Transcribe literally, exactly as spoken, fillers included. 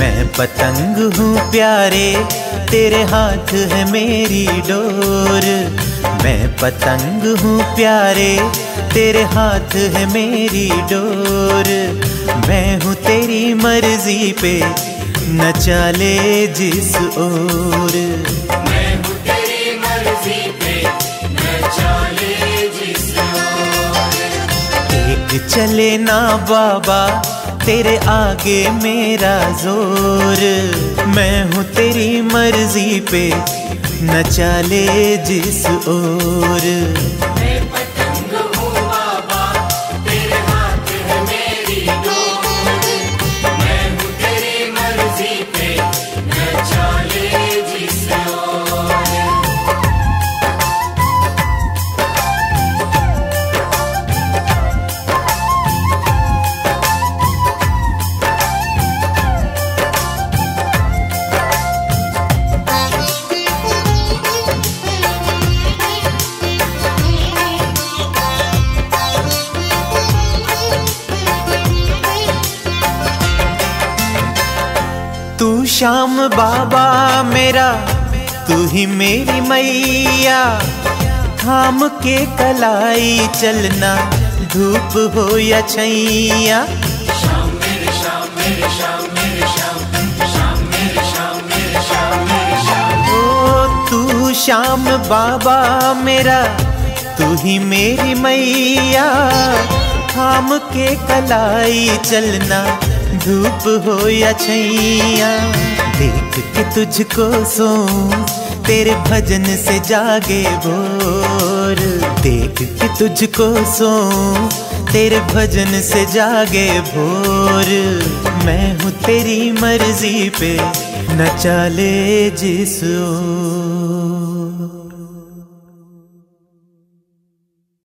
मैं पतंग हूँ प्यारे, तेरे हाथ है मेरी डोर। मैं पतंग हूँ प्यारे, तेरे हाथ है मेरी डोर। मैं हूँ तेरी मर्जी पे न चले जिस ओर। मैं हूँ तेरी मर्जी पे न चले जिस ओर। एक चले ना बाबा तेरे आगे मेरा जोर। मैं हूँ तेरी मर्जी पे न चले जिस ओर। मैं पतंग हूँ बाबा, तेरे हाथ है मेरी डोर। मैं हूँ तेरी मर्जी पे न चले जिस ओर। तू श्याम बाबा मेरा, तू ही मेरी मैया। थाम के कलाई चलना, धूप हो या छैया। श्याम मेरे श्याम मेरे श्याम मेरे श्याम, श्याम मेरे श्याम मेरे श्याम मेरे श्याम। ओ तू श्याम बाबा मेरा, तू ही मेरी मैया। थाम के कलाई चलना, धूप हो या छैया। देख के तुझको सो तेरे भजन से जागे भोर। देख के तुझको सो तेरे भजन से जागे भोर। मैं हूँ तेरी मर्जी पे न चले जिस ओर।